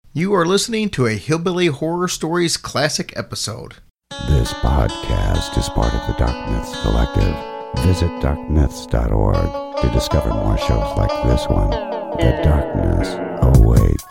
You are listening to a Hillbilly Horror Stories classic episode. This podcast is part of the Dark Myths Collective. Visit darkmyths.org to discover more shows like this one. The darkness awaits.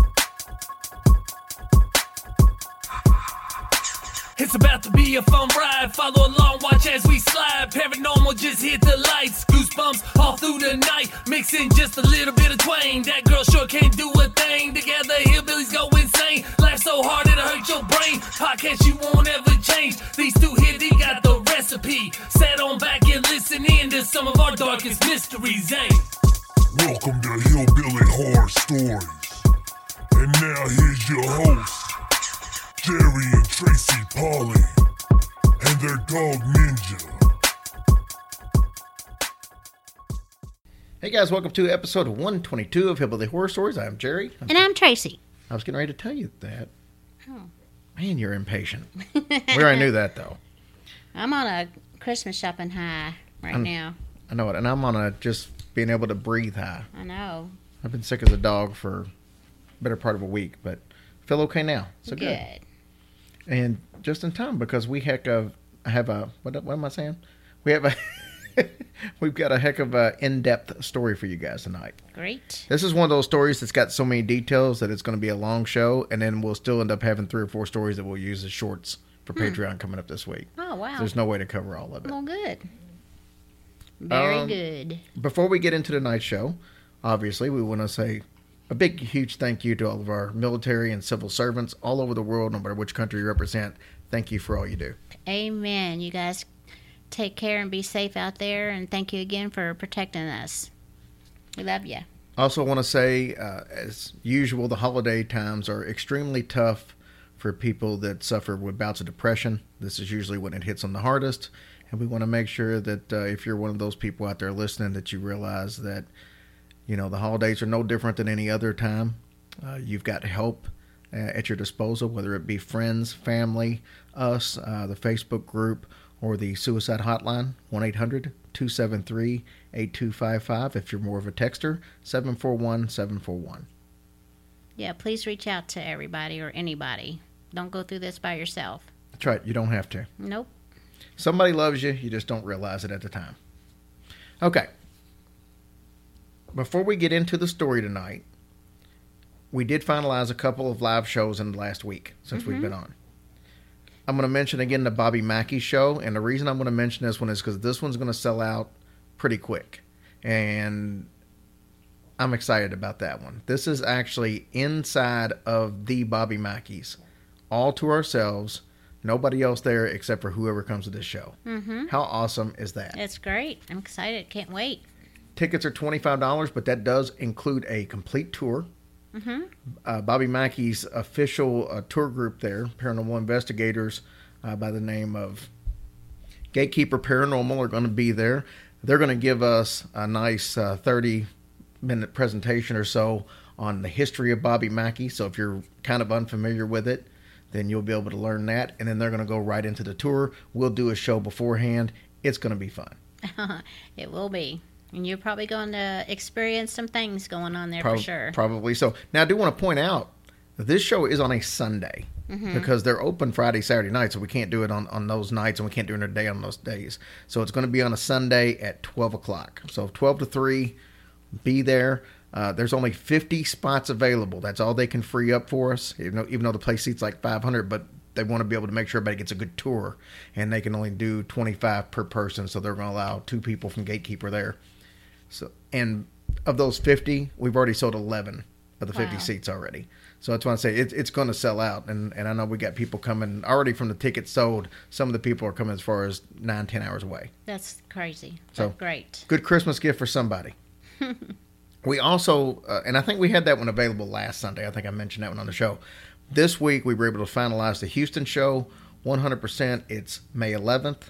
It's about to be a fun ride. Follow along, watch as we slide. Paranormal just hit the lights. Goosebumps all through the night. Mixing just a little bit of twain. That girl sure can't do a thing. Together, hillbillies go insane. Laugh so hard it'll hurt your brain. Podcast you won't ever change. These two here, they got the recipe. Sit on back and listen in to some of our darkest mysteries, eh? Welcome to Hillbilly Horror Stories. And now here's your hosts, Jerry and Tracy Polly, and their dog Ninja. Hey guys, welcome to episode 122 of Hillbilly Horror Stories. I'm Jerry. And I'm Tracy. I was getting ready to tell you that. Oh. Man, you're impatient. We already knew that, though. I'm on a Christmas shopping high now. I know it, and I'm on a just being able to breathe high. I know. I've been sick as a dog for a better part of a week, but I feel okay now. So good. And just in time, because we have a, what am I saying? We've got a heck of a in-depth story for you guys tonight. Great. This is one of those stories that's got so many details that it's going to be a long show, and then we'll still end up having 3 or 4 stories that we'll use as shorts for Patreon coming up this week. Oh, wow. There's no way to cover all of it. Well, good. Very good. Before we get into tonight's show, obviously, we want to say a big, huge thank you to all of our military and civil servants all over the world, no matter which country you represent. Thank you for all you do. Amen. You guys take care and be safe out there, and thank you again for protecting us. We love you. Also want to say, as usual, the holiday times are extremely tough for people that suffer with bouts of depression. This is usually when it hits them the hardest, and we want to make sure that if you're one of those people out there listening, that you realize that, you know, the holidays are no different than any other time. You've got help at your disposal, whether it be friends, family, us, the Facebook group, or the suicide hotline, 1-800-273-8255. If you're more of a texter, 741-741. Yeah, please reach out to everybody or anybody. Don't go through this by yourself. That's right. You don't have to. Nope. Somebody loves you. You just don't realize it at the time. Okay. Before we get into the story tonight, we did finalize a couple of live shows in the last week since we've been on. I'm going to mention again the Bobby Mackey show, and the reason I'm going to mention this one is because this one's going to sell out pretty quick, and I'm excited about that one. This is actually inside of the Bobby Mackeys, all to ourselves, nobody else there except for whoever comes to this show. Mm-hmm. How awesome is that? It's great. I'm excited. Can't wait. Tickets are $25, but that does include a complete tour. Mm-hmm. Bobby Mackey's official tour group there, paranormal investigators by the name of Gatekeeper Paranormal, are going to be there. They're going to give us a nice 30-minute presentation or so on the history of Bobby Mackey. So if you're kind of unfamiliar with it, then you'll be able to learn that. And then they're going to go right into the tour. We'll do a show beforehand. It's going to be fun. It will be. And you're probably going to experience some things going on there for sure. Probably so. Now, I do want to point out that this show is on a Sunday because they're open Friday, Saturday night, so we can't do it on those nights, and we can't do it in a day on those days. So it's going to be on a Sunday at 12 o'clock. So 12 to 3, be there. There's only 50 spots available. That's all they can free up for us, even though the place seats like 500, but they want to be able to make sure everybody gets a good tour, and they can only do 25 per person, so they're going to allow 2 people from Gatekeeper there. So, and of those 50, we've already sold 11 of the 50 seats already. So that's why I say it's going to sell out. And I know we got people coming already from the tickets sold. Some of the people are coming as far as 9-10 hours away. That's crazy. So that's great. Good Christmas gift for somebody. We also, and I think we had that one available last Sunday. I think I mentioned that one on the show. This week, we were able to finalize the Houston show 100%. It's May 11th.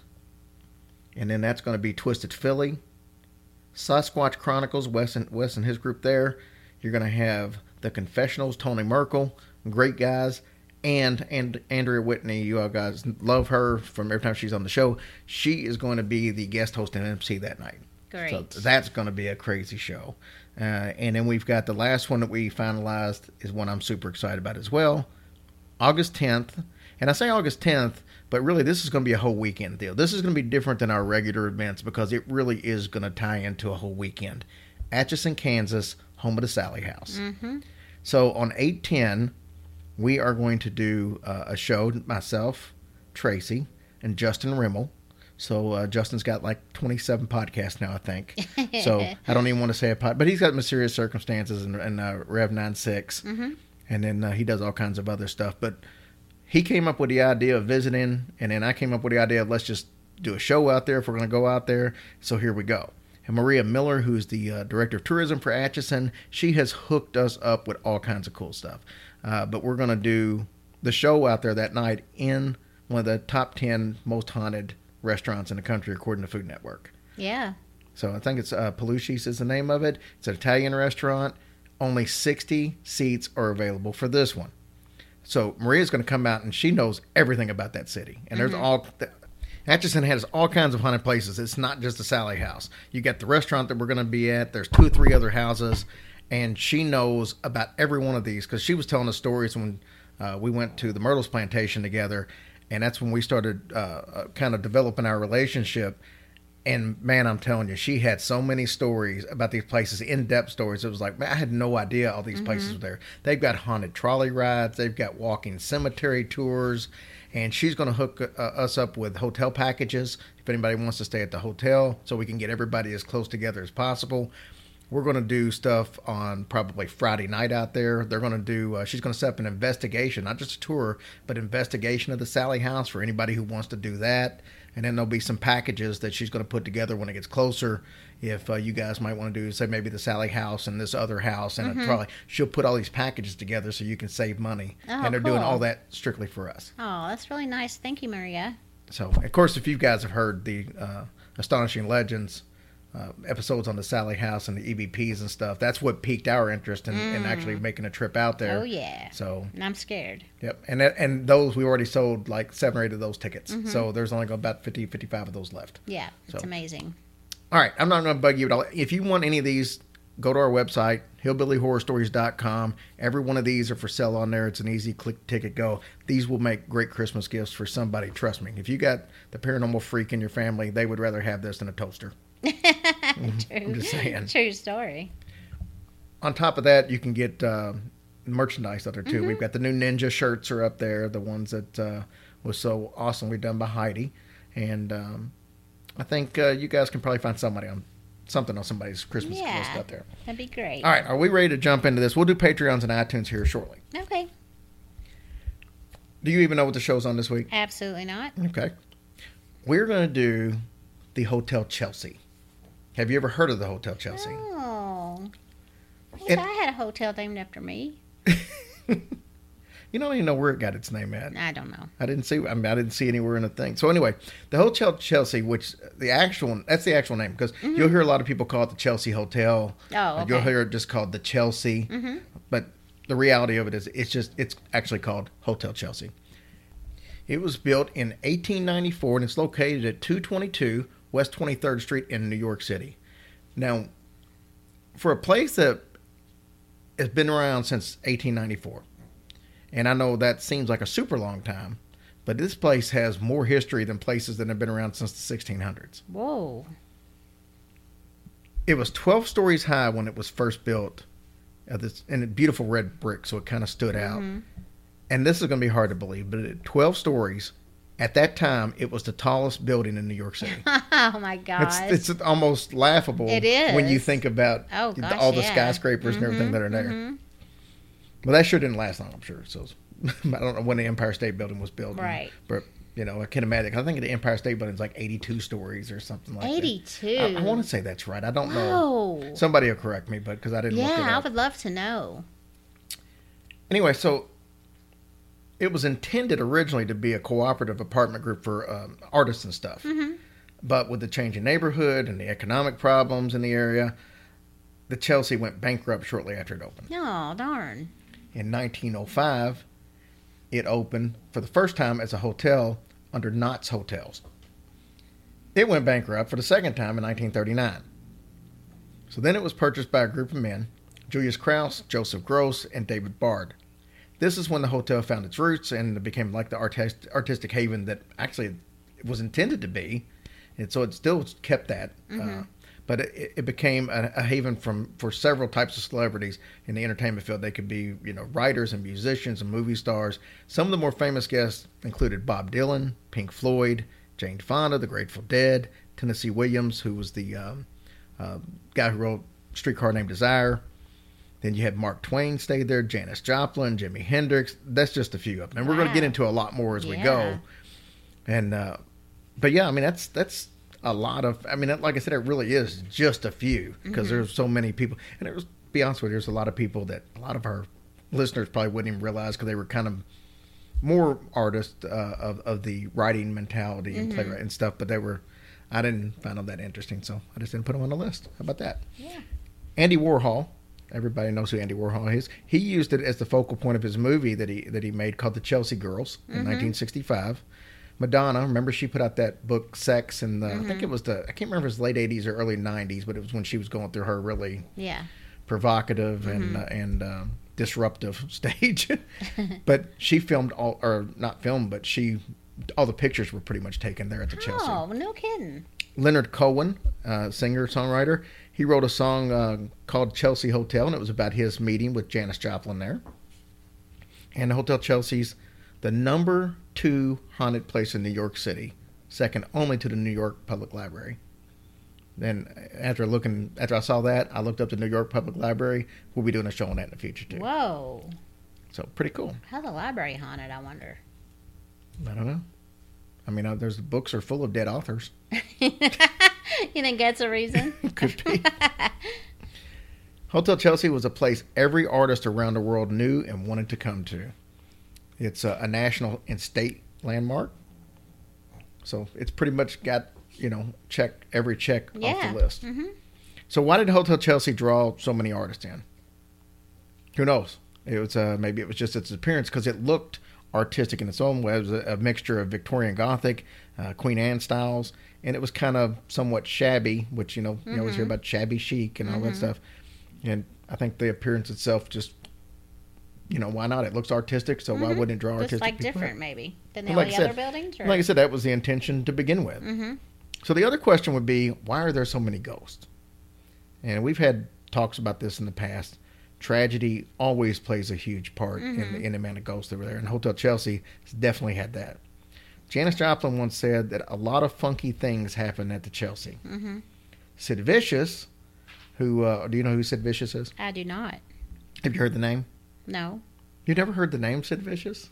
And then that's going to be Twisted Philly. Sasquatch Chronicles, Wes and his group there. You're going to have The Confessionals, Tony Merkel, great guys, and Andrea Whitney. You all guys love her from every time she's on the show. She is going to be the guest host and MC that night. Great. So that's going to be a crazy show. And then we've got the last one that we finalized is one I'm super excited about as well. August 10th. And I say August 10th, but really this is going to be a whole weekend deal. This is going to be different than our regular events because it really is going to tie into a whole weekend. Atchison, Kansas, home of the Sally House. Mm-hmm. So on 8/10, we are going to do a show, myself, Tracy, and Justin Rimmel. So Justin's got like 27 podcasts now, I think. So I don't even want to say a pod, but he's got Mysterious Circumstances and Rev 96. Mm-hmm. And then he does all kinds of other stuff. But he came up with the idea of visiting, and then I came up with the idea of let's just do a show out there if we're going to go out there. So here we go. And Maria Miller, who's the director of tourism for Atchison, she has hooked us up with all kinds of cool stuff. But we're going to do the show out there that night in one of the top 10 most haunted restaurants in the country, according to Food Network. Yeah. So I think it's Palucci's is the name of it. It's an Italian restaurant. Only 60 seats are available for this one. So Maria's going to come out, and she knows everything about that city. And there's Atchison has all kinds of haunted places. It's not just the Sally House. You got the restaurant that we're going to be at. There's 2 or 3 other houses. And she knows about every one of these because she was telling us stories when we went to the Myrtles Plantation together. And that's when we started kind of developing our relationship. And, man, I'm telling you, she had so many stories about these places, in-depth stories. It was like, man, I had no idea all these places were there. They've got haunted trolley rides. They've got walking cemetery tours. And she's going to hook us up with hotel packages if anybody wants to stay at the hotel so we can get everybody as close together as possible. We're going to do stuff on probably Friday night out there. They're going to do, she's going to set up an investigation, not just a tour, but investigation of the Sally House for anybody who wants to do that. And then there'll be some packages that she's going to put together when it gets closer. If you guys might want to do, say, maybe the Sally House and this other house and a trolley. She'll put all these packages together so you can save money. Oh, and they're doing cool. all that strictly for us. Oh, that's really nice. Thank you, Maria. So, of course, if you guys have heard the Astonishing Legends episodes on the Sally House and the EVPs and stuff, that's what piqued our interest in actually making a trip out there. Oh, yeah. So, And I'm scared. yep. And those, we already sold like 7 or 8 of those tickets. So there's only about 50, 55 of those left. Yeah, it's So. amazing. All right. I'm not going to bug you at all. If you want any of these, go to our website, hillbillyhorrorstories.com. Every one of these are for sale on there. It's an easy click ticket go. These will make great Christmas gifts for somebody. Trust me. If you got the paranormal freak in your family, they would rather have this than a toaster. True. I'm just saying. True story. On top of that, you can get merchandise out there too. We've got the new Ninja shirts are up there, the ones that was so awesomely done by Heidi. And I think you guys can probably find something on somebody's Christmas list Yeah, out there. that'd be great. All right, are we ready to jump into this? We'll do Patreons and iTunes here shortly. Okay. Do you even know what the show's on this week? Absolutely not. Okay. We're going to do the Hotel Chelsea. Have you ever heard of the Hotel Chelsea? Oh. I wish And- I had a hotel named after me. You don't even know where it got its name at. I don't know. I didn't see anywhere in the thing. So anyway, the Hotel Chelsea, which that's the actual name, because you'll hear a lot of people call it the Chelsea Hotel. Oh, okay. You'll hear it just called the Chelsea. But the reality of it is it's actually called Hotel Chelsea. It was built in 1894, and it's located at 222 West 23rd Street in New York City. Now, for a place that has been around since 1894, and I know that seems like a super long time, but this place has more history than places that have been around since the 1600s. Whoa. It was 12 stories high when it was first built, and beautiful red brick, so it kind of stood out. And this is going to be hard to believe, but at 12 stories, at that time, it was the tallest building in New York City. Oh, my gosh. It's almost laughable It is. when you think about Oh, gosh, all the yeah. skyscrapers and everything that are there. Well, that sure didn't last long, I'm sure. So I don't know when the Empire State Building was built. Right. But, I can imagine. I think the Empire State Building is like 82 stories or something like 82. that. I want to say that's right. I don't know. Whoa. Somebody will correct me, but because I didn't look it Yeah, I up. would love to know. Anyway, so it was intended originally to be a cooperative apartment group for artists and stuff. But with the changing neighborhood and the economic problems in the area, the Chelsea went bankrupt shortly after it opened. Oh, darn. In 1905, it opened for the first time as a hotel under Knott's Hotels. It went bankrupt for the second time in 1939. So then it was purchased by a group of men, Julius Krause, Joseph Gross, and David Bard. This is when the hotel found its roots and it became like the artistic haven that actually it was intended to be. And so it still kept that. But it became a haven for several types of celebrities in the entertainment field. They could be, writers and musicians and movie stars. Some of the more famous guests included Bob Dylan, Pink Floyd, Jane Fonda, The Grateful Dead, Tennessee Williams, who was the guy who wrote Streetcar Named Desire. Then you had Mark Twain stayed there, Janis Joplin, Jimi Hendrix. That's just a few of them. And we're going to get into a lot more as we go. And but yeah, I mean that's a lot of. I mean, like I said, it really is just a few because there's so many people. And it was, to be honest with you, there's a lot of people that a lot of our listeners probably wouldn't even realize because they were kind of more artists of the writing mentality and playwright and stuff. But I didn't find them that interesting, so I just didn't put them on the list. How about that? Yeah. Andy Warhol. Everybody knows who Andy Warhol is. He used it as the focal point of his movie that he made called The Chelsea Girls in 1965. Madonna, remember she put out that book Sex in the, I think it was I can't remember if it was late 80s or early 90s, but it was when she was going through her really provocative and disruptive stage. But she filmed all the pictures were pretty much taken there at the Chelsea. Oh, no kidding. Leonard Cohen, singer-songwriter, he wrote a song called Chelsea Hotel, and it was about his meeting with Janis Joplin there. And the Hotel Chelsea's the number 2 haunted place in New York City, second only to the New York Public Library. Then after I saw that, I looked up the New York Public Library. We'll be doing a show on that in the future too. Whoa. So pretty cool. How's the library haunted, I wonder? I don't know. I mean, there's books are full of dead authors. You think that's a reason? Could be. Hotel Chelsea was a place every artist around the world knew and wanted to come to. It's a national and state landmark. So it's pretty much got, every check off the list. So why did Hotel Chelsea draw so many artists in? Who knows? It was maybe it was just its appearance because it looked artistic in its own way. It was a mixture of Victorian Gothic, Queen Anne styles, and it was kind of somewhat shabby, which, you always hear about shabby chic and all that stuff. And I think the appearance itself just, why not? It looks artistic, so why wouldn't it draw artistic just like people different, out? Maybe, than all the other buildings? Or? Like I said, that was the intention to begin with. So the other question would be, why are there so many ghosts? And we've had talks about this in the past. Tragedy always plays a huge part in the amount of ghosts that were there. And Hotel Chelsea has definitely had that. Janis Joplin once said that a lot of funky things happen at the Chelsea. Sid Vicious, who, do you know who Sid Vicious is? I do not. Have you heard the name? No. You've never heard the name Sid Vicious?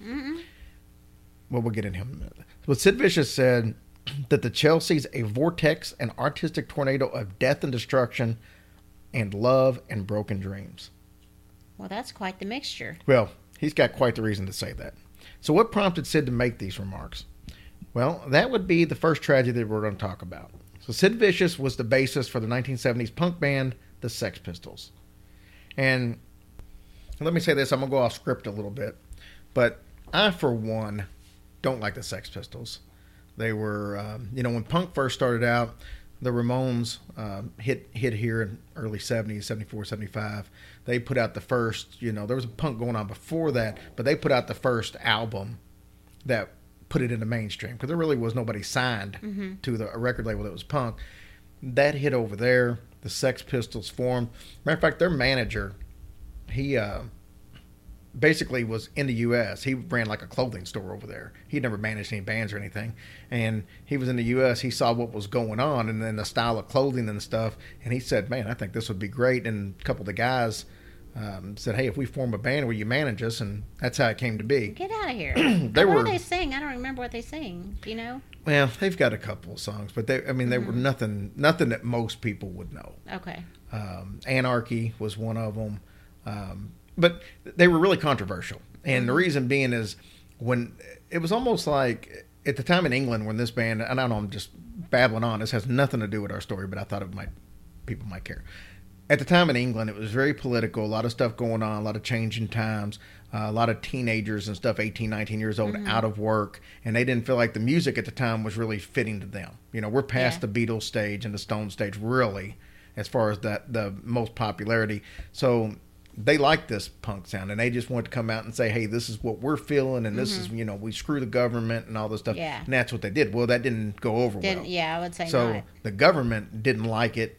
Well, we'll get into him in a minute. But Sid Vicious said that the Chelsea's a vortex, an artistic tornado of death and destruction and love and broken dreams. Well, that's quite the mixture. Well, he's got quite the reason to say that. So what prompted Sid to make these remarks? Well, that would be the first tragedy that we're going to talk about. So Sid Vicious was the bassist for the 1970s punk band, the Sex Pistols. And let me say this, I'm going to go off script a little bit. But I, for one, don't like the Sex Pistols. They were, when punk first started out, the Ramones hit here in early 70s, 74, 75. They put out the first, there was a punk going on before that, but they put out the first album that put it in the mainstream because there really was nobody signed to a record label that was punk. That hit over there. The Sex Pistols formed. Matter of fact, their manager, he basically was in the U.S. He ran like a clothing store over there. He'd never managed any bands or anything. And he was in the U.S. He saw what was going on and then the style of clothing and stuff. And he said, man, I think this would be great. And a couple of the guys said, hey, if we form a band, will you manage us? And that's how it came to be. Get out of here. What do they sing? I don't remember what they sing. Do you know? Well, they've got a couple of songs, but they were nothing that most people would know. Okay. Anarchy was one of them. But they were really controversial. And the reason being is when it was almost like at the time in England when this band, and I know I'm just babbling on, this has nothing to do with our story, but I thought people might care. At the time in England, it was very political, a lot of stuff going on, a lot of changing times, a lot of teenagers and stuff, 18, 19 years old, out of work, and they didn't feel like the music at the time was really fitting to them. We're past the Beatles stage and the Stones stage, really. as far as the most popularity. So they liked this punk sound, and they just wanted to come out and say, hey, this is what we're feeling, and this is, we screw the government and all this stuff. Yeah. And that's what they did. Well, that didn't go over well. Yeah, I would say So not. the government didn't like it,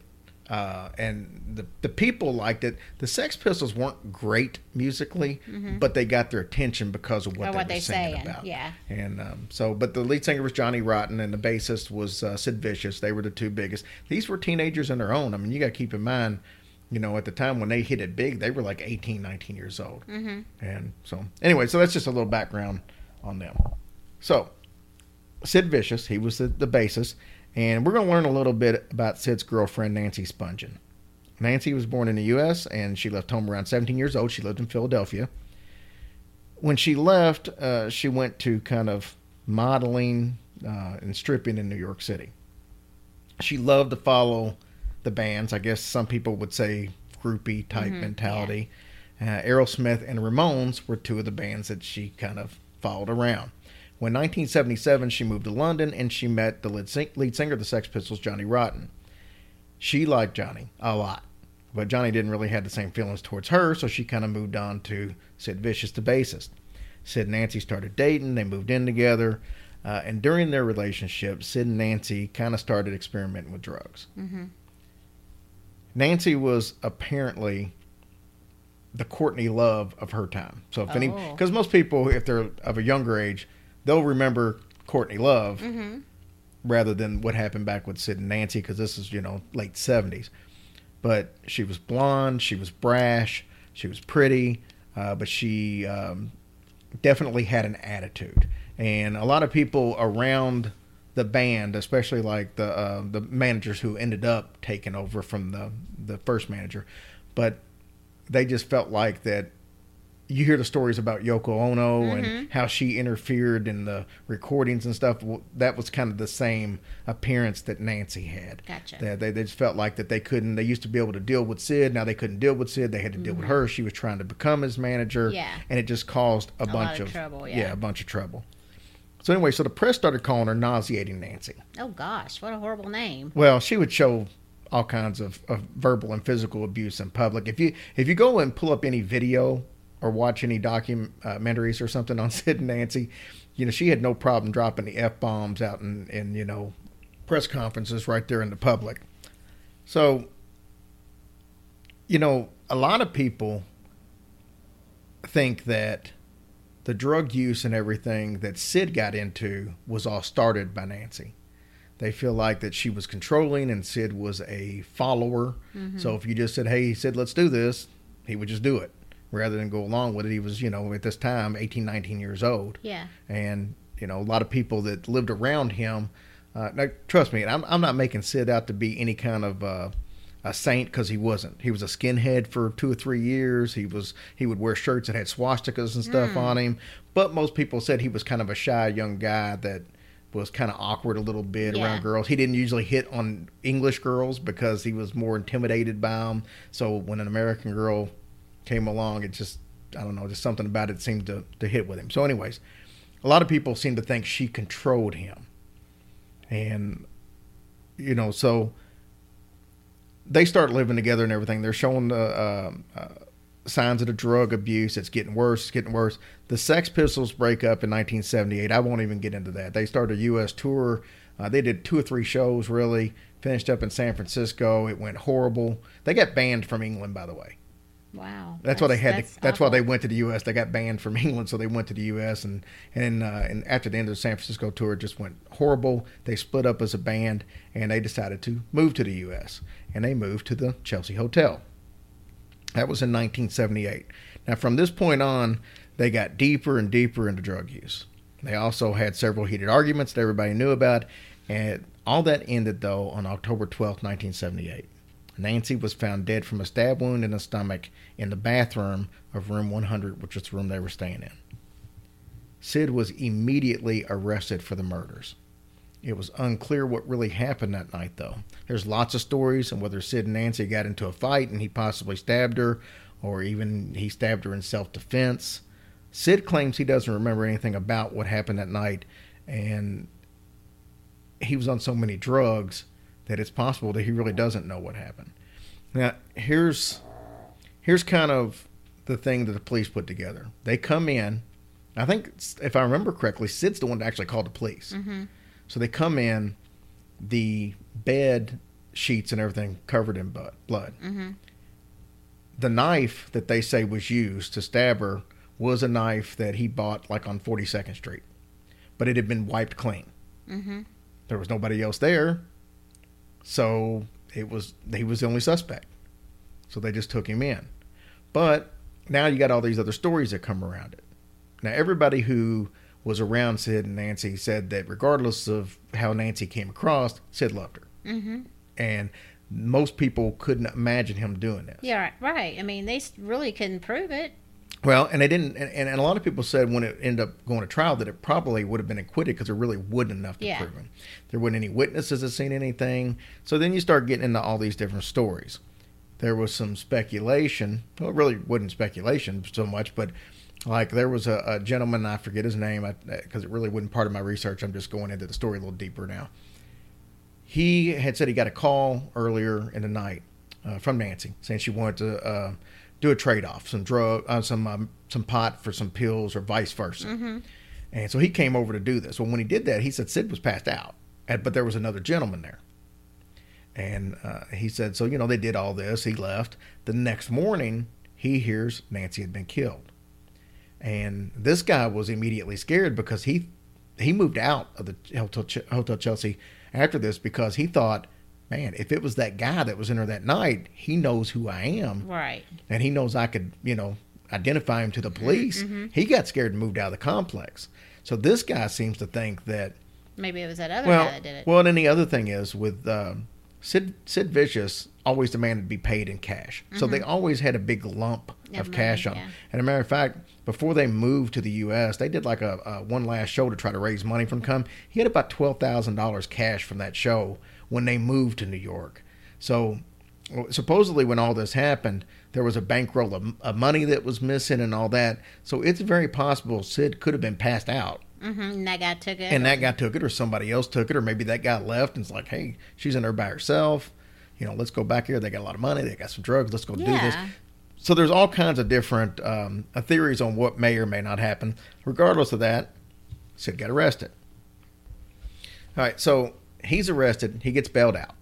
and the people liked it. The Sex Pistols weren't great musically, but they got their attention because of what they were singing about. Yeah. And but the lead singer was Johnny Rotten, and the bassist was Sid Vicious. They were the two biggest. These were teenagers on their own. I mean, you got to keep in mind, at the time when they hit it big, they were like 18, 19 years old. Mm-hmm. And so, anyway, so that's just a little background on them. So, Sid Vicious, he was the bassist. And we're going to learn a little bit about Sid's girlfriend, Nancy Spungen. Nancy was born in the U.S., and she left home around 17 years old. She lived in Philadelphia. When she left, she went to kind of modeling and stripping in New York City. She loved to follow the bands. I guess some people would say groupie type mentality. Yeah. Aerosmith and Ramones were two of the bands that she kind of followed around. When 1977, she moved to London, and she met the lead singer of the Sex Pistols, Johnny Rotten. She liked Johnny a lot, but Johnny didn't really have the same feelings towards her, so she kind of moved on to Sid Vicious, the bassist. Sid and Nancy started dating. They moved in together. And during their relationship, Sid and Nancy kind of started experimenting with drugs. Mm-hmm. Nancy was apparently the Courtney Love of her time. So because most people, if they're of a younger age, they'll remember Courtney Love rather than what happened back with Sid and Nancy, because this is, late 70s. But she was blonde, she was brash, she was pretty, but she definitely had an attitude. And a lot of people around the band, especially like the managers who ended up taking over from the first manager, but they just felt like that. You hear the stories about Yoko Ono and how she interfered in the recordings and stuff. Well, that was kind of the same appearance that Nancy had. Gotcha. They just felt like that they couldn't. They used to be able to deal with Sid. Now they couldn't deal with Sid. They had to deal with her. She was trying to become his manager. Yeah. And it just caused a bunch of trouble. Yeah, a bunch of trouble. So anyway, so the press started calling her Nauseating Nancy. Oh gosh, what a horrible name. Well, she would show all kinds of verbal and physical abuse in public. If you go and pull up any video or watch any documentaries or something on Sid and Nancy, she had no problem dropping the F-bombs out in press conferences right there in the public. So, a lot of people think that the drug use and everything that Sid got into was all started by Nancy. They feel like that she was controlling and Sid was a follower. Mm-hmm. So if you just said, hey, Sid, let's do this, he would just do it. Rather than go along with it. He was, at this time, 18, 19 years old. Yeah. And, a lot of people that lived around him, now, trust me, I'm not making Sid out to be any kind of a saint, because he wasn't. He was a skinhead for 2 or 3 years. He would wear shirts that had swastikas and stuff on him. But most people said he was kind of a shy young guy that was kind of awkward a little bit around girls. He didn't usually hit on English girls because he was more intimidated by them. So when an American girl came along, it just, I don't know, just something about it seemed to hit with him. So anyways, a lot of people seem to think she controlled him. And, so they start living together and everything. They're showing the signs of the drug abuse. It's getting worse. The Sex Pistols break up in 1978. I won't even get into that. They started a U.S. tour. They did 2 or 3 shows, really. Finished up in San Francisco. It went horrible. They got banned from England, by the way. Wow. That's why they had. That's why they went to the U.S. They got banned from England, so they went to the U.S. And after the end of the San Francisco tour, it just went horrible. They split up as a band, and they decided to move to the U.S. And they moved to the Chelsea Hotel. That was in 1978. Now, from this point on, they got deeper and deeper into drug use. They also had several heated arguments that everybody knew about, and all that ended, though, on October 12th, 1978. Nancy was found dead from a stab wound in the stomach in the bathroom of room 100, which was the room they were staying in. Sid was immediately arrested for the murders. It was unclear what really happened that night, though. There's lots of stories on whether Sid and Nancy got into a fight and he possibly stabbed her, or even he stabbed her in self-defense. Sid claims he doesn't remember anything about what happened that night, and he was on so many drugs that it's possible that he really doesn't know what happened. Now, here's kind of the thing that the police put together. They come in. I think, if I remember correctly, Sid's the one that actually called the police. Mm-hmm. So they come in, the bed sheets and everything covered in blood. Mm-hmm. The knife that they say was used to stab her was a knife that he bought like on 42nd Street. But it had been wiped clean. Mm-hmm. There was nobody else there. So he was the only suspect. So they just took him in. But now you got all these other stories that come around it. Now, everybody who was around Sid and Nancy said that regardless of how Nancy came across, Sid loved her. Mm-hmm. And most people couldn't imagine him doing this. Yeah, right. I mean, they really couldn't prove it. Well, and they didn't. And a lot of people said when it ended up going to trial that it probably would have been acquitted because there really wasn't enough to prove him. There weren't any witnesses that seen anything. So then you start getting into all these different stories. There was some speculation. Well, it really wasn't speculation so much, but like there was a gentleman, I forget his name because it really wasn't part of my research. I'm just going into the story a little deeper now. He had said he got a call earlier in the night from Nancy saying she wanted to do a trade-off, some pot for some pills or vice versa. Mm-hmm. And so he came over to do this. Well, when he did that, he said Sid was passed out, but there was another gentleman there. And he said, so, they did all this. He left. The next morning, he hears Nancy had been killed. And this guy was immediately scared because he moved out of the Hotel Chelsea after this because he thought, man, if it was that guy that was in there that night, he knows who I am. Right. And he knows I could, identify him to the police. Mm-hmm. He got scared and moved out of the complex. So this guy seems to think that... Maybe it was that other guy that did it. Well, and then the other thing is with Sid Vicious always demanded to be paid in cash. Mm-hmm. So they always had a big lump of cash on them. And as a matter of fact, before they moved to the U.S., they did like a one last show to try to raise money from come. He had about $12,000 cash from that show when they moved to New York. So supposedly when all this happened, there was a bankroll of money that was missing and all that. So it's very possible Sid could have been passed out. Mm-hmm. And that guy took it. And that guy took it, or somebody else took it, or maybe that guy left and it's like, hey, she's in there by herself. Let's go back here. They got a lot of money. They got some drugs. Let's go do this. So there's all kinds of different theories on what may or may not happen. Regardless of that, Sid got arrested. All right, so he's arrested. He gets bailed out.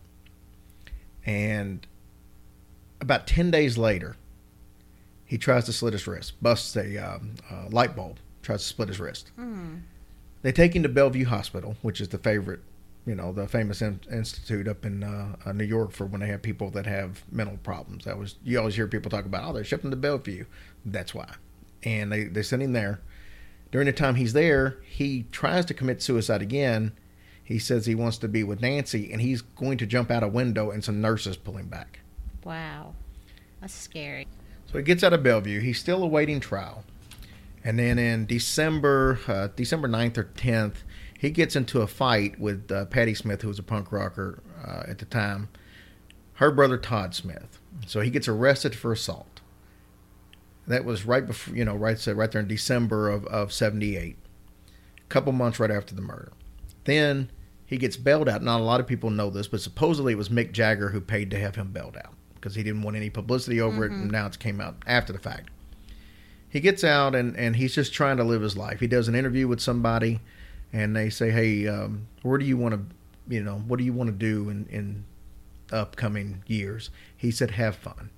And about 10 days later, he tries to slit his wrist, busts a light bulb, tries to split his wrist. Mm. They take him to Bellevue Hospital, which is the the famous institute up in New York for when they have people that have mental problems. You always hear people talk about, they shipped him to Bellevue. That's why. And they send him there. During the time he's there, he tries to commit suicide again. He says he wants to be with Nancy, and he's going to jump out a window, and some nurses pull him back. Wow. That's scary. So he gets out of Bellevue. He's still awaiting trial. And then in December 9th or 10th, he gets into a fight with Patti Smith, who was a punk rocker at the time, her brother Todd Smith. So he gets arrested for assault. That was right before, right there in December of 78. A couple months right after the murder. Then he gets bailed out. Not a lot of people know this, but supposedly it was Mick Jagger who paid to have him bailed out because he didn't want any publicity over it, and now it came out after the fact. He gets out, and he's just trying to live his life. He does an interview with somebody, and they say, hey, where do you want to, what do you want to do in upcoming years? He said, have fun.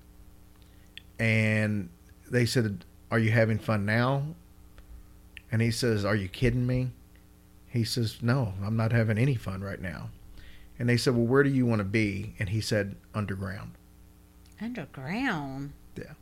And they said, are you having fun now? And he says, are you kidding me? He says, no, I'm not having any fun right now. And they said, well, where do you want to be? And he said, underground. Underground? Yeah.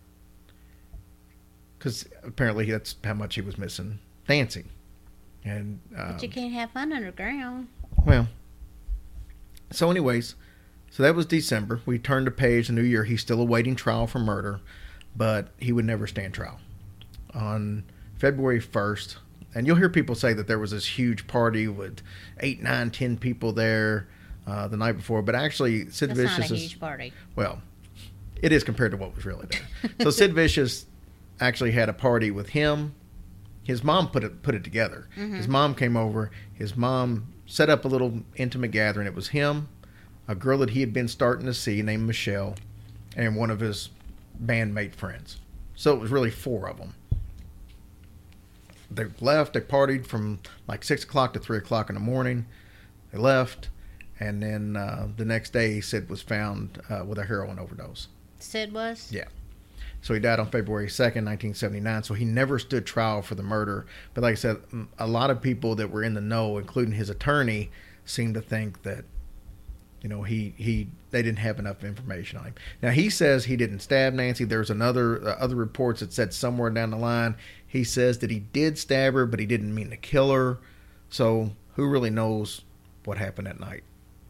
Because apparently that's how much he was missing Nancy. And but you can't have fun underground. Well, so anyways, so that was December. We turned the page, the new year. He's still awaiting trial for murder, but he would never stand trial. On February 1st, and you'll hear people say that there was this huge party with 8, 9, 10 people there the night before, but actually Sid Vicious That's not a huge party. Well, it is compared to what was really there. So Sid Vicious actually had a party with him. His mom put it together. Mm-hmm. His mom came over. His mom set up a little intimate gathering. It was him, a girl that he had been starting to see named Michelle, and one of his bandmate friends. So it was really 4 of them. They left. They partied from like 6 o'clock to 3 o'clock in the morning. They left, and then the next day, Sid was found with a heroin overdose. Sid was? Yeah. So he died on February 2nd, 1979. So he never stood trial for the murder. But like I said, a lot of people that were in the know, including his attorney, seemed to think that, you know, they didn't have enough information on him. Now, he says he didn't stab Nancy. There's other reports that said somewhere down the line, he says that he did stab her, but he didn't mean to kill her. So who really knows what happened that night?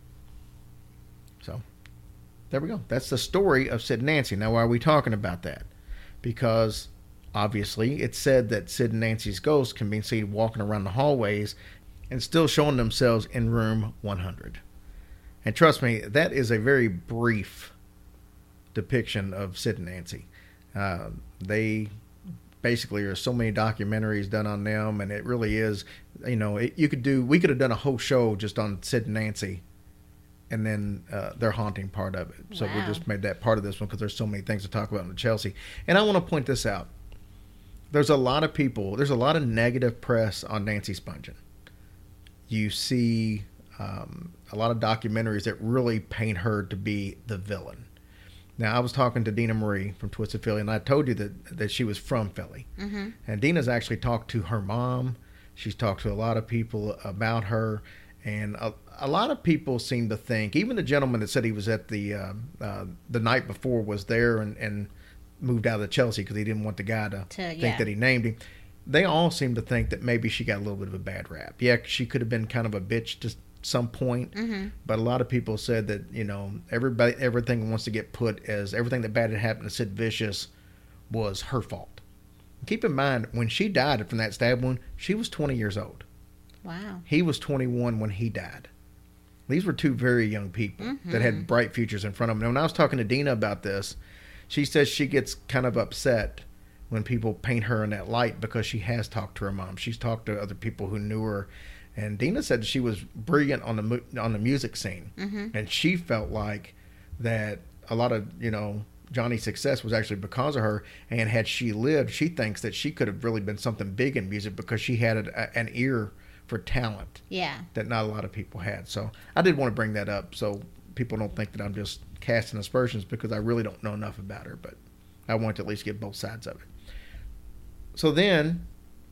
So there we go. That's the story of Sid and Nancy. Now, why are we talking about that? Because obviously it's said that Sid and Nancy's ghosts can be seen walking around the hallways and still showing themselves in room 100. And trust me, that is a very brief depiction of Sid and Nancy. They basically, there's so many documentaries done on them, and it really is, you know, we could have done a whole show just on Sid and Nancy, and then their haunting part of it. So we just made that part of this one because there's so many things to talk about in Chelsea. And I want to point this out. There's a lot of negative press on Nancy Spungen. You see a lot of documentaries that really paint her to be the villain. Now, I was talking to Dina Marie from Twisted Philly, and I told you that she was from Philly. Mm-hmm. And Dina's actually talked to her mom. She's talked to a lot of people about her. And a lot of people seem to think, even the gentleman that said he was at the night before was there and moved out of the Chelsea because he didn't want the guy to think that he named him. They all seem to think that maybe she got a little bit of a bad rap. Yeah, she could have been kind of a bitch to some point, but a lot of people said that, you know, everything wants to get put as everything that bad had happened to Sid Vicious was her fault. Keep in mind, when she died from that stab wound, she was 20 years old. Wow. He was 21 when he died. These were 2 very young people that had bright futures in front of them. And when I was talking to Dina about this, she says she gets kind of upset when people paint her in that light because she has talked to her mom. She's talked to other people who knew her. And Dina said she was brilliant on the music scene. And she felt like that a lot of, you know, Johnny's success was actually because of her. And had she lived, she thinks that she could have really been something big in music because she had an ear for talent that not a lot of people had. So I did want to bring that up so people don't think that I'm just casting aspersions because I really don't know enough about her. But I want to at least get both sides of it. So then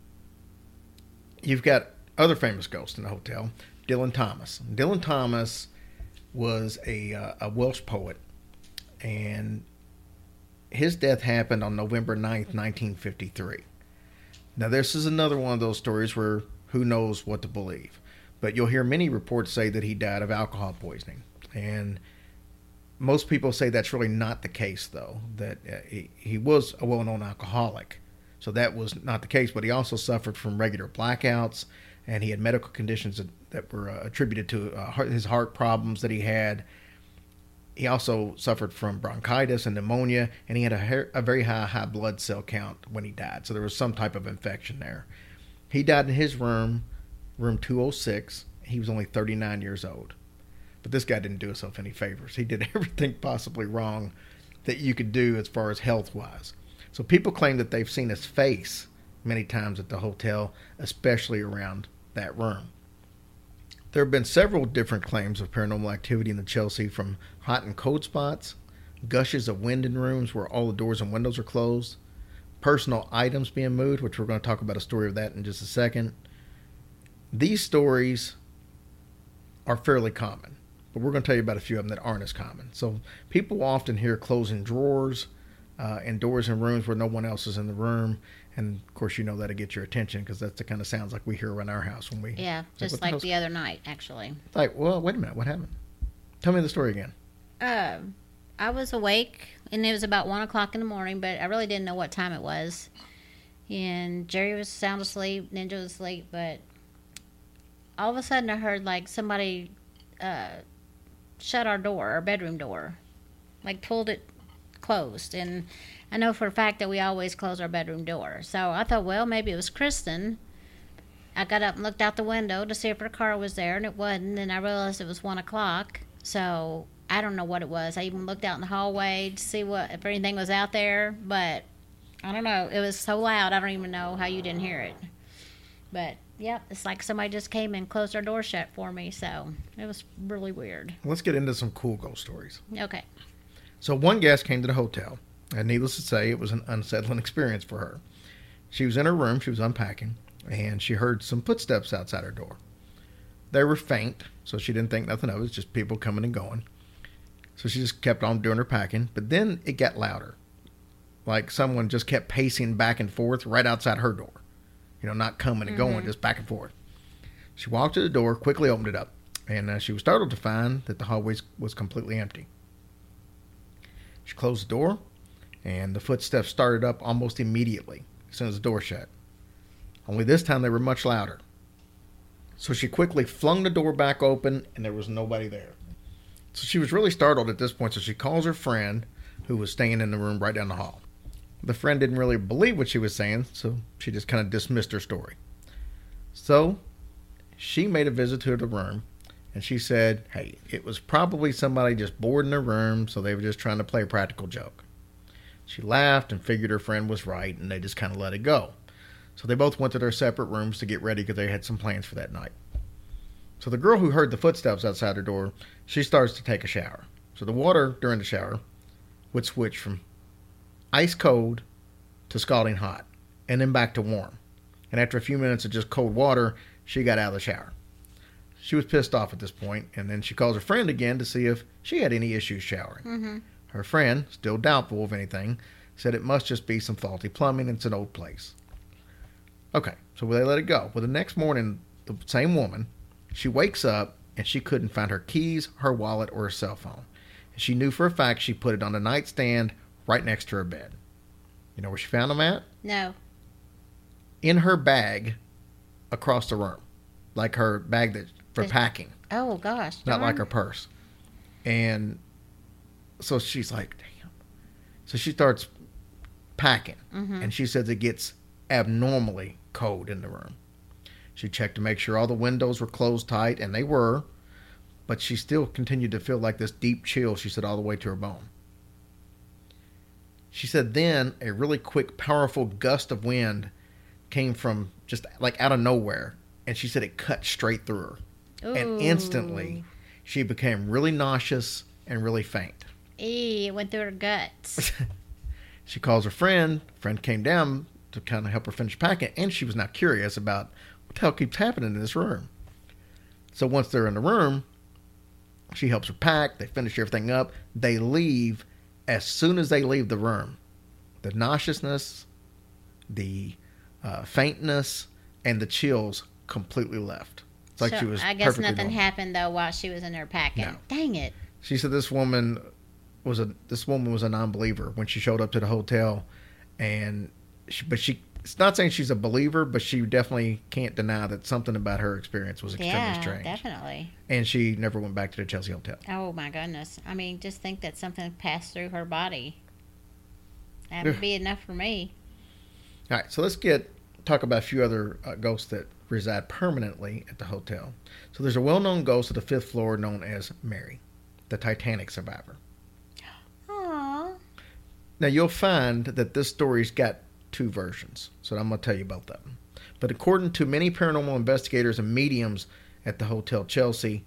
you've got other famous ghost in the hotel, Dylan Thomas. Dylan Thomas was a Welsh poet, and his death happened on November 9th, 1953. Now, this is another one of those stories where who knows what to believe. But you'll hear many reports say that he died of alcohol poisoning. And most people say that's really not the case, though, that he was a well-known alcoholic. So that was not the case, but he also suffered from regular blackouts, and he had medical conditions that were attributed to his heart problems that he had. He also suffered from bronchitis and pneumonia, and he had a very high blood cell count when he died. So there was some type of infection there. He died in his room 206. He was only 39 years old. But this guy didn't do himself any favors. He did everything possibly wrong that you could do as far as health-wise. So people claim that they've seen his face many times at the hotel, especially around that room. There have been several different claims of paranormal activity in the Chelsea, from hot and cold spots, gushes of wind in rooms where all the doors and windows are closed, personal items being moved, which we're going to talk about a story of that in just a second. These stories are fairly common, but we're going to tell you about a few of them that aren't as common. So people often hear closing drawers and doors in rooms where no one else is in the room. And, of course, you know that'll get your attention because that's the kind of sounds like we hear around our house when we... Yeah, just like the other night, actually. Like, well, wait a minute. What happened? Tell me the story again. I was awake, and it was about 1 o'clock in the morning, but I really didn't know what time it was. And Jerry was sound asleep, Ninja was asleep, but all of a sudden I heard, like, somebody shut our door, our bedroom door. Like, pulled it closed. And I know for a fact that we always close our bedroom door. So I thought, well, maybe it was Kristen. I got up and looked out the window to see if her car was there, and it wasn't. And I realized it was 1 o'clock. So I don't know what it was. I even looked out in the hallway to see if anything was out there, but I don't know. It was so loud. I don't even know how you didn't hear it. But yep, it's like somebody just came and closed our door shut for me. So it was really weird. Let's get into some cool ghost stories. Okay. So one guest came to the hotel, and needless to say, it was an unsettling experience for her. She was in her room, she was unpacking, and she heard some footsteps outside her door. They were faint, so she didn't think nothing of it, just people coming and going. So she just kept on doing her packing, but then it got louder. Like someone just kept pacing back and forth right outside her door. Not coming and going, just back and forth. She walked to the door, quickly opened it up, and she was startled to find that the hallway was completely empty. She closed the door, and the footsteps started up almost immediately as soon as the door shut. Only this time they were much louder. So she quickly flung the door back open, and there was nobody there. So she was really startled at this point, so she calls her friend, who was staying in the room right down the hall. The friend didn't really believe what she was saying, so she just kind of dismissed her story. So she made a visit to the room, and she said, hey, it was probably somebody just bored in their room, so they were just trying to play a practical joke. She laughed and figured her friend was right, and they just kind of let it go. So they both went to their separate rooms to get ready because they had some plans for that night. So the girl who heard the footsteps outside her door, she starts to take a shower. So the water during the shower would switch from ice cold to scalding hot, and then back to warm. And after a few minutes of just cold water, she got out of the shower. She was pissed off at this point, and then she calls her friend again to see if she had any issues showering. Mm-hmm. Her friend, still doubtful of anything, said it must just be some faulty plumbing. It's an old place. Okay, so they let it go. Well, the next morning, the same woman, she wakes up, and she couldn't find her keys, her wallet, or her cell phone. And she knew for a fact she put it on the nightstand right next to her bed. You know where she found them at? No. In her bag across the room. Like her bag for packing. Oh, gosh. Not like her purse. And so she's like, damn. So she starts packing. Mm-hmm. And she says it gets abnormally cold in the room. She checked to make sure all the windows were closed tight, and they were. But she still continued to feel like this deep chill, she said, all the way to her bone. She said then a really quick, powerful gust of wind came from just like out of nowhere. And she said it cut straight through her. Ooh. And instantly, she became really nauseous and really faint. It went through her guts. She calls her friend. Friend came down to kind of help her finish packing. And she was now curious about what the hell keeps happening in this room. So once they're in the room, she helps her pack. They finish everything up. They leave. As soon as they leave the room, the nauseousness, the faintness, and the chills completely left. It's like so she was I guess perfectly nothing normal. happened though while she was in there packing. No. Dang it. She said this woman was a non-believer when she showed up to the hotel, and it's not saying she's a believer, but she definitely can't deny that something about her experience was extremely strange. Definitely. And she never went back to the Chelsea Hotel. Oh my goodness. I mean, just think that something passed through her body. That would be enough for me. All right, so let's talk about a few other ghosts that reside permanently at the hotel. So there's a well-known ghost at the 5th floor known as Mary, the Titanic survivor. Aww. Now you'll find that this story's got two versions, so I'm going to tell you about them. But according to many paranormal investigators and mediums at the Hotel Chelsea,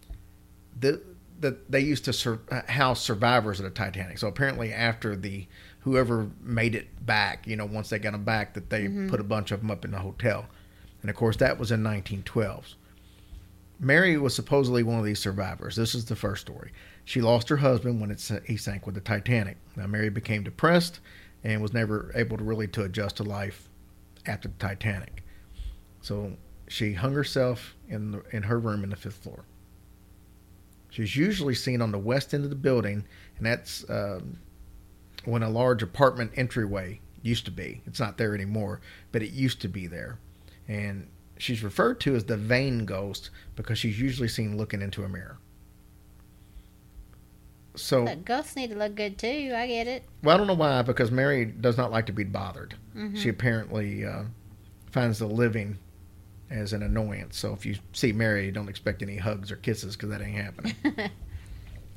they used to house survivors of the Titanic. So apparently after whoever made it back, once they got them back, that they put a bunch of them up in the hotel. And of course that was in 1912. Mary was supposedly one of these survivors. This is the first story. She lost her husband when he sank with the Titanic. Now Mary became depressed and was never able to adjust to life after the Titanic. So she hung herself in her room in the 5th floor. She's usually seen on the west end of the building, and that's when a large apartment entryway used to be. It's not there anymore, but it used to be there. And she's referred to as the vain ghost because she's usually seen looking into a mirror. So But ghosts need to look good too. I get it. Well, I don't know why, because Mary does not like to be bothered. Mm-hmm. She apparently finds the living as an annoyance. So if you see Mary, don't expect any hugs or kisses because that ain't happening.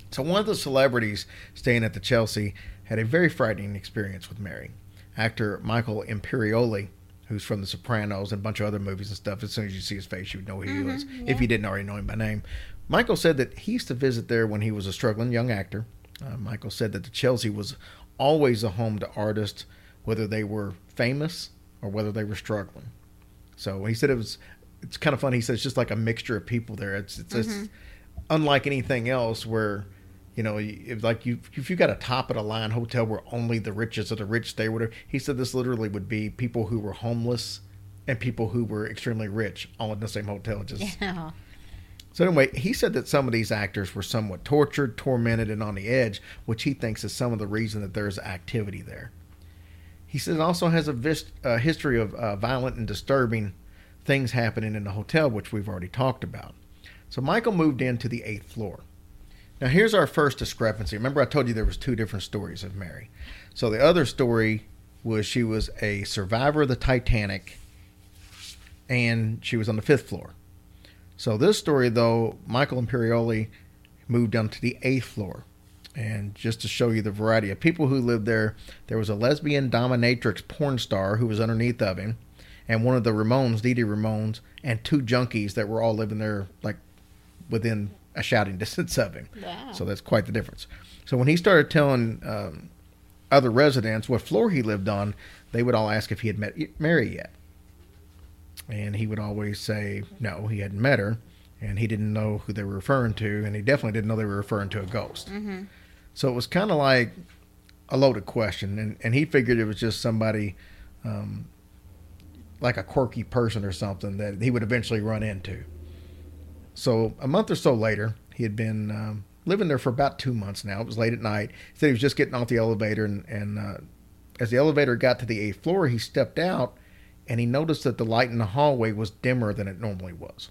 So one of the celebrities staying at the Chelsea had a very frightening experience with Mary. Actor Michael Imperioli, who's from The Sopranos and a bunch of other movies and stuff, as soon as you see his face, you would know who he was, if you didn't already know him by name. Michael said that he used to visit there when he was a struggling young actor. Michael said that the Chelsea was always a home to artists, whether they were famous or whether they were struggling. So he said it's kind of funny. He said it's just like a mixture of people there. It's unlike anything else where, you know, if you got a top of the line hotel where only the richest of the rich stay, whatever. He said this literally would be people who were homeless and people who were extremely rich all in the same hotel. Yeah. So anyway, he said that some of these actors were somewhat tortured, tormented, and on the edge, which he thinks is some of the reason that there's activity there. He said it also has a history of violent and disturbing things happening in the hotel, which we've already talked about. So Michael moved into the 8th floor. Now here's our first discrepancy. Remember I told you there was 2 different stories of Mary. So the other story was she was a survivor of the Titanic and she was on the 5th floor. So this story, though, Michael Imperioli moved down to the 8th floor. And just to show you the variety of people who lived there, there was a lesbian dominatrix porn star who was underneath of him, and one of the Ramones, Dee Dee Ramones, and 2 junkies that were all living there like within a shouting distance of him. Wow. So that's quite the difference. So when he started telling other residents what floor he lived on, they would all ask if he had met Mary yet. And he would always say no, he hadn't met her, and he didn't know who they were referring to, and he definitely didn't know they were referring to a ghost. Mm-hmm. So it was kind of like a loaded question, and he figured it was just somebody like a quirky person or something that he would eventually run into. So a month or so later, he had been living there for about 2 months now. It was late at night. He said he was just getting off the elevator, and as the elevator got to the 8th floor, he stepped out, and he noticed that the light in the hallway was dimmer than it normally was.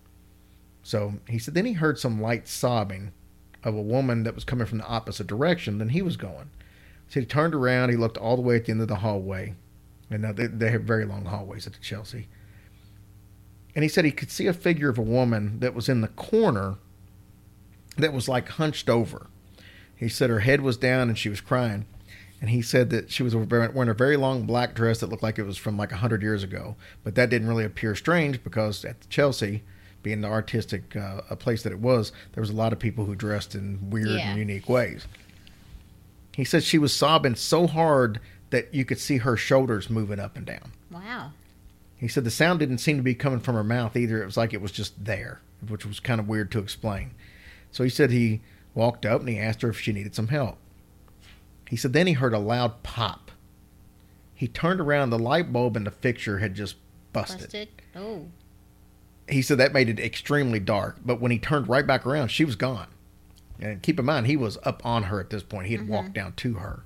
So he said then he heard some light sobbing of a woman that was coming from the opposite direction than he was going. So he turned around, he looked all the way at the end of the hallway. And now they have very long hallways at the Chelsea. And he said he could see a figure of a woman that was in the corner that was like hunched over. He said her head was down and she was crying. And he said that she was wearing a very long black dress that looked like it was from like 100 years ago. But that didn't really appear strange because at the Chelsea, being the artistic a place that it was, there was a lot of people who dressed in weird and unique ways. He said she was sobbing so hard that you could see her shoulders moving up and down. Wow. He said the sound didn't seem to be coming from her mouth either. It was like it was just there, which was kind of weird to explain. So he said he walked up and he asked her if she needed some help. He said then he heard a loud pop. He turned around, the light bulb in the fixture had just busted. Oh. He said that made it extremely dark, but when he turned right back around, she was gone. And keep in mind, he was up on her at this point. He had walked down to her.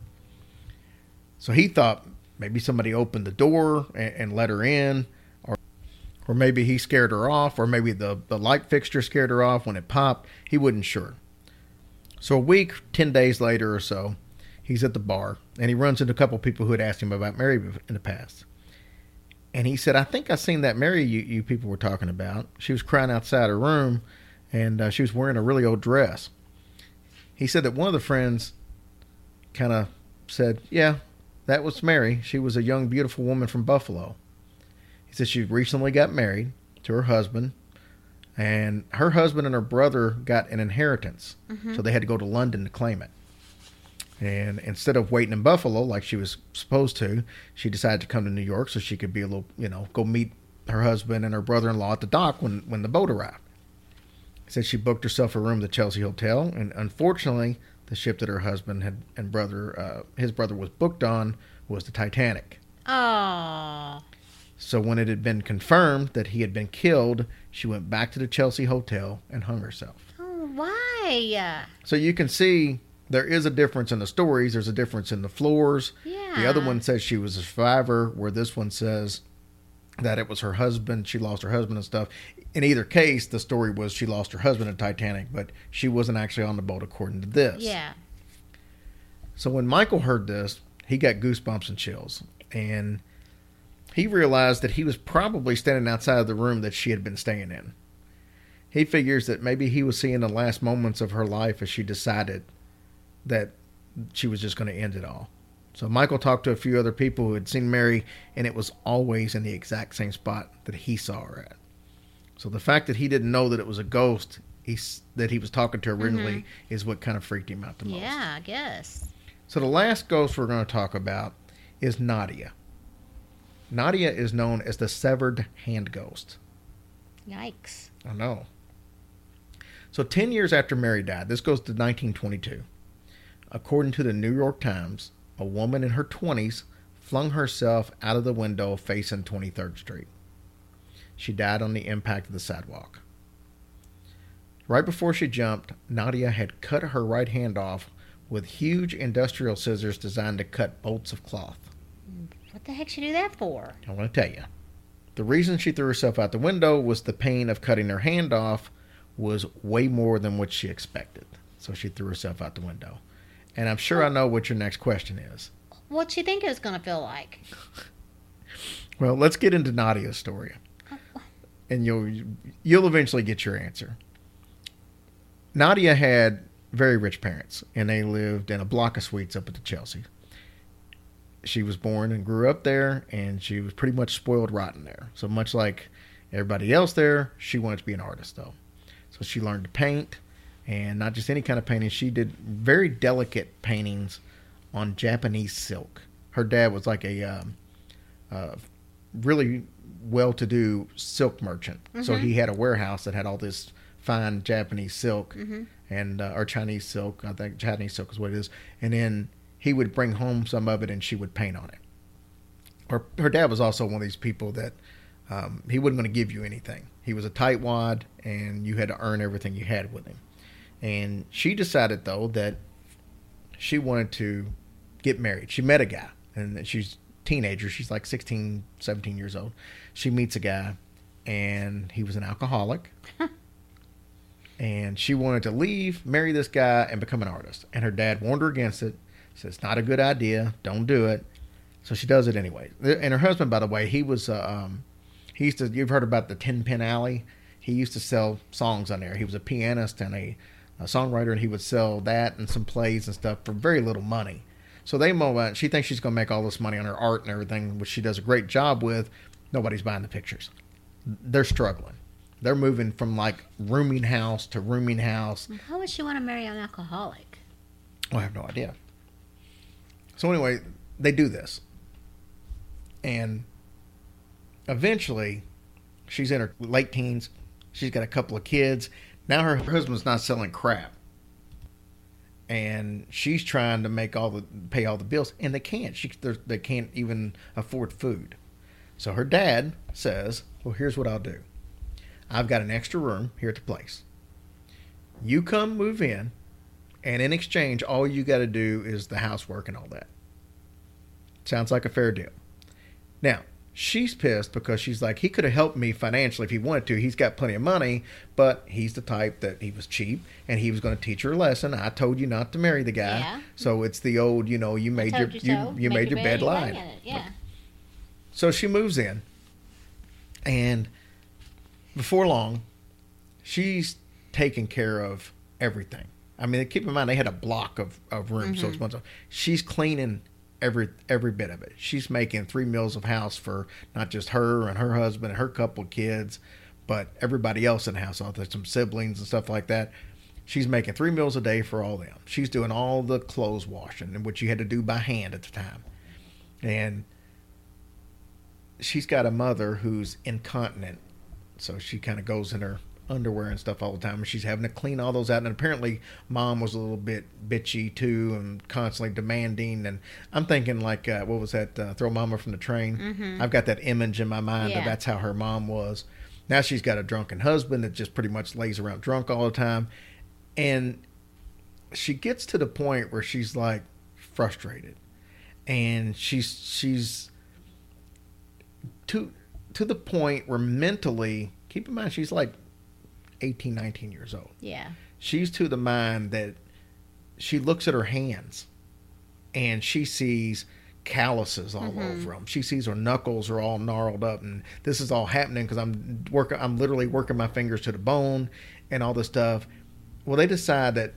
So he thought maybe somebody opened the door and let her in, or maybe he scared her off, or maybe the light fixture scared her off when it popped. He wasn't sure. So a week, 10 days later or so, he's at the bar, and he runs into a couple people who had asked him about Mary in the past. And he said, I think I seen that Mary you people were talking about. She was crying outside her room, and she was wearing a really old dress. He said that one of the friends kind of said, yeah, that was Mary. She was a young, beautiful woman from Buffalo. He said she recently got married to her husband, and her husband and her brother got an inheritance. So they had to go to London to claim it. And instead of waiting in Buffalo like she was supposed to, she decided to come to New York so she could be a little, go meet her husband and her brother-in-law at the dock when the boat arrived. He said she booked herself a room at the Chelsea Hotel, and unfortunately, the ship that her husband and his brother was booked on was the Titanic. Oh. So when it had been confirmed that he had been killed, she went back to the Chelsea Hotel and hung herself. Oh, why? So you can see there is a difference in the stories. There's a difference in the floors. Yeah. The other one says she was a survivor, where this one says that it was her husband. She lost her husband and stuff. In either case, the story was she lost her husband in Titanic, but she wasn't actually on the boat according to this. Yeah. So when Michael heard this, he got goosebumps and chills. And he realized that he was probably standing outside of the room that she had been staying in. he figures that maybe he was seeing the last moments of her life as she decided that she was just going to end it all. So Michael talked to a few other people who had seen Mary, and it was always in the exact same spot that he saw her at. So the fact that he didn't know that it was a ghost that he was talking to originally is what kind of freaked him out the most. Yeah, I guess. So the last ghost we're going to talk about is Nadia. Nadia is known as the severed hand ghost. Yikes. I know. So 10 years after Mary died, this goes to 1922. According to the New York Times, a woman in her 20s flung herself out of the window facing 23rd Street. She died on the impact of the sidewalk. Right before she jumped, Nadia had cut her right hand off with huge industrial scissors designed to cut bolts of cloth. What the heck should she do that for? I want to tell you. The reason she threw herself out the window was the pain of cutting her hand off was way more than what she expected. So she threw herself out the window. And I'm sure I know what your next question is. What'd she think it was going to feel like? Well, let's get into Nadia's story. And you'll eventually get your answer. Nadia had very rich parents, and they lived in a block of suites up at the Chelsea. She was born and grew up there, and she was pretty much spoiled rotten there. So much like everybody else there, she wanted to be an artist, though. So she learned to paint, and not just any kind of painting. She did very delicate paintings on Japanese silk. Her dad was like a really well-to-do silk merchant. So he had a warehouse that had all this fine Japanese silk and or Chinese silk. I think Chinese silk is what it is. And then he would bring home some of it, and she would paint on it. Her dad was also one of these people that he wasn't going to give you anything. He was a tightwad, and you had to earn everything you had with him. And she decided, though, that she wanted to get married. She met a guy, and she's a teenager. She's like 16, 17 years old. She meets a guy, and he was an alcoholic. And she wanted to leave, marry this guy, and become an artist. And her dad warned her against it. Said, it's not a good idea. Don't do it. So she does it anyway. And her husband, by the way, he was, he used to, you've heard about the Tin Pin Alley? He used to sell songs on there. He was a pianist and a songwriter, and he would sell that and some plays and stuff for very little money. So they move out. She thinks she's going to make all this money on her art and everything, which she does a great job with. Nobody's buying the pictures. They're struggling. They're moving from like rooming house to rooming house. How would she want to marry an alcoholic? I have no idea. So anyway, they do this. And eventually, she's in her late teens. She's got a couple of kids. Now her husband's not selling crap. And she's trying to pay all the bills. And they can't. They can't even afford food. So her dad says, well, here's what I'll do. I've got an extra room here at the place. You come move in, and in exchange, all you got to do is the housework and all that. Sounds like a fair deal. Now, she's pissed because she's like, he could have helped me financially if he wanted to. He's got plenty of money, but he's the type that he was cheap, and he was going to teach her a lesson. I told you not to marry the guy. Yeah. So it's the old, you made you made your bed lie. Yeah. So she moves in, and before long, she's taking care of everything. I mean, keep in mind, they had a block of rooms, so it's bunch of. She's cleaning every bit of it. She's making 3 meals of house for not just her and her husband and her couple of kids, but everybody else in the house. There's some siblings and stuff like that. She's making 3 meals a day for all them. She's doing all the clothes washing, which you had to do by hand at the time. And she's got a mother who's incontinent. So she kind of goes in her underwear and stuff all the time, and she's having to clean all those out. And apparently mom was a little bit bitchy too and constantly demanding. And I'm thinking like, what was that? Throw Mama from the Train. I've got that image in my mind that that's how her mom was. Now she's got a drunken husband that just pretty much lays around drunk all the time. And she gets to the point where she's like frustrated, and she's to the point where mentally, keep in mind, she's like 18, 19 years old. Yeah. She's to the mind that she looks at her hands and she sees calluses all over them. She sees her knuckles are all gnarled up, and this is all happening because I'm literally working my fingers to the bone and all this stuff. Well, they decide that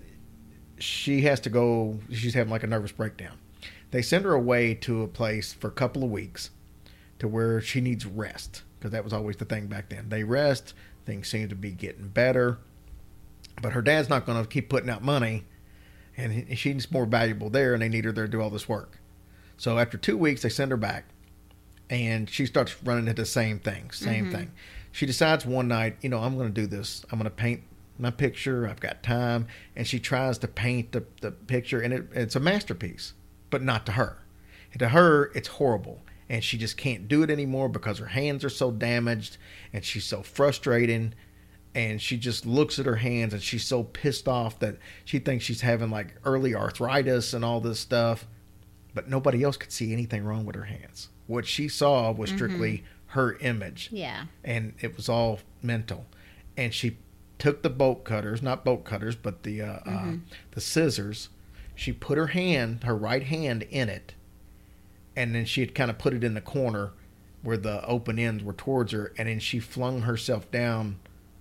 she has to go. She's having like a nervous breakdown. They send her away to a place for a couple of weeks to where she needs rest, because that was always the thing back then. They rest. Things seem to be getting better, but her dad's not going to keep putting out money, and she's more valuable there, and they need her there to do all this work. So after 2 weeks, they send her back, and she starts running into the same thing. She decides one night, I'm going to do this. I'm going to paint my picture. I've got time. And she tries to paint the picture, and it's a masterpiece, but not to her. And to her, it's horrible. And she just can't do it anymore because her hands are so damaged, and she's so frustrated. And she just looks at her hands, and she's so pissed off that she thinks she's having like early arthritis and all this stuff. But nobody else could see anything wrong with her hands. What she saw was strictly her image. Yeah. And it was all mental. And she took the not bolt cutters, but the scissors. She put her right hand in it. And then she had kind of put it in the corner where the open ends were towards her. And then she flung herself down,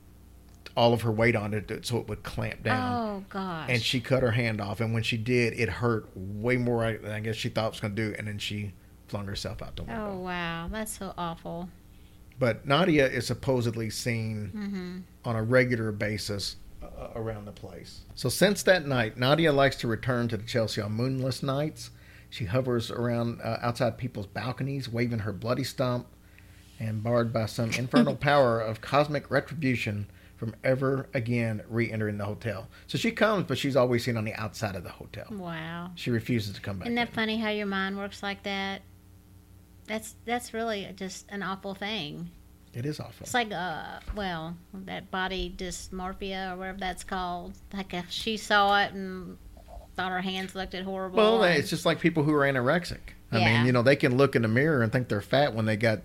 all of her weight on it so it would clamp down. Oh, gosh. And she cut her hand off. And when she did, it hurt way more than I guess she thought it was going to do. And then she flung herself out the window. Oh, wow. That's so awful. But Nadia is supposedly seen on a regular basis around the place. So since that night, Nadia likes to return to the Chelsea on moonless nights. She hovers around outside people's balconies, waving her bloody stump, and barred by some infernal power of cosmic retribution from ever again re-entering the hotel. So she comes, but she's always seen on the outside of the hotel. Wow. She refuses to come back. Isn't that funny how your mind works like that? That's really just an awful thing. It is awful. It's like, that body dysmorphia or whatever that's called. Like if she saw it and thought her hands looked horrible. Well, it's just like people who are anorexic. I mean, they can look in the mirror and think they're fat when they got,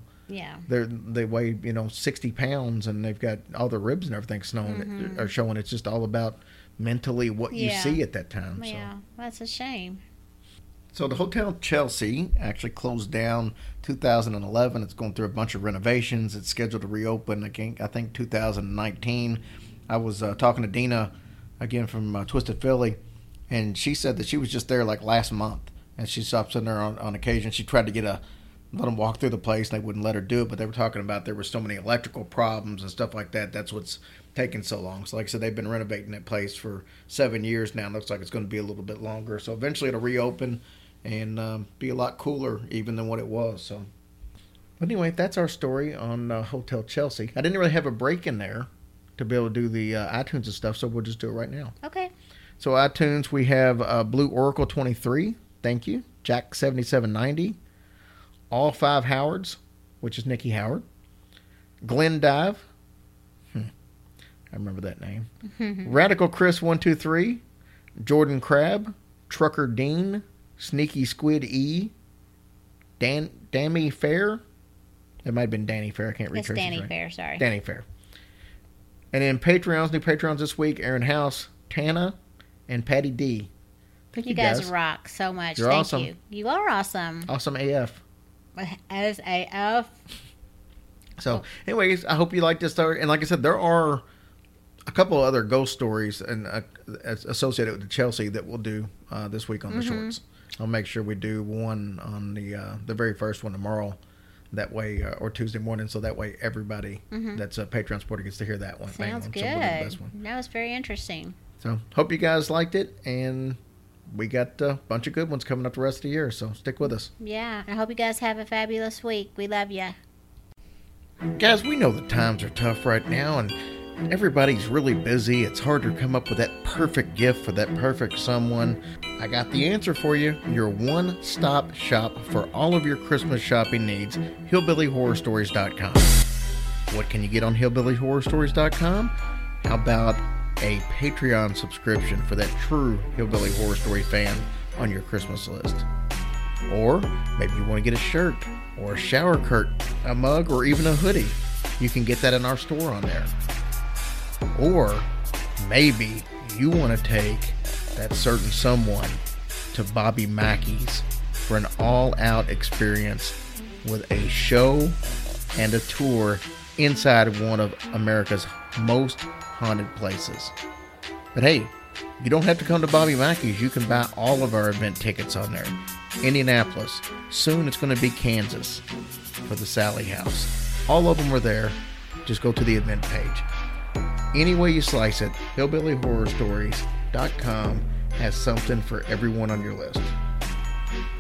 they weigh, 60 pounds and they've got all their ribs and everything are showing. It's just all about mentally what you see at that time. Yeah, that's a shame. So the Hotel Chelsea actually closed down 2011. It's going through a bunch of renovations. It's scheduled to reopen again, I think 2019. I was talking to Dina again from Twisted Philly, and she said that she was just there like last month, and she stopped sitting there on occasion. She tried to let them walk through the place, and they wouldn't let her do it, but they were talking about there were so many electrical problems and stuff like that. That's what's taking so long. So like I said, they've been renovating that place for 7 years now. It looks like it's going to be a little bit longer. So eventually it'll reopen and be a lot cooler even than what it was. So, but anyway, that's our story on Hotel Chelsea. I didn't really have a break in there to be able to do the iTunes and stuff, so we'll just do it right now. Okay. So iTunes, we have Blue Oracle 23. Thank you. Jack 7790. All Five Howards, which is Nikki Howard. Glenn Dive. I remember that name. Radical Chris 123. Jordan Crab. Trucker Dean. Sneaky Squid E. Dammy Fair. It might have been Danny Fair. I can't read. It's Danny Fair, sorry. Danny Fair. And then Patreons, new Patreons this week, Aaron House, Tana, and Patty D. Thank you guys. Rock so much. You're awesome. Thank you. You are awesome. Awesome AF. As AF. So, anyways, I hope you like this story. And like I said, there are a couple of other ghost stories and associated with the Chelsea that we'll do this week on the shorts. I'll make sure we do one on the very first one tomorrow. That way, or Tuesday morning, so that way everybody that's a Patreon supporter gets to hear that one. Sounds good. So we'll do the best one. That was very interesting. So, hope you guys liked it, and we got a bunch of good ones coming up the rest of the year, so stick with us. Yeah, I hope you guys have a fabulous week. We love you. Guys, we know the times are tough right now, and everybody's really busy. It's hard to come up with that perfect gift for that perfect someone. I got the answer for you. Your one-stop shop for all of your Christmas shopping needs, hillbillyhorrorstories.com. What can you get on hillbillyhorrorstories.com? How about a Patreon subscription for that true Hillbilly Horror Story fan on your Christmas list? Or maybe you want to get a shirt or a shower curtain, a mug, or even a hoodie. You can get that in our store on there. Or maybe you want to take that certain someone to Bobby Mackey's for an all-out experience with a show and a tour inside of one of America's most haunted places. But hey, you don't have to come to Bobby Mackey's. You can buy all of our event tickets on there. Indianapolis. Soon it's going to be Kansas for the Sally House. All of them are there. Just go to the event page. Any way you slice it, HillbillyHorrorStories.com has something for everyone on your list.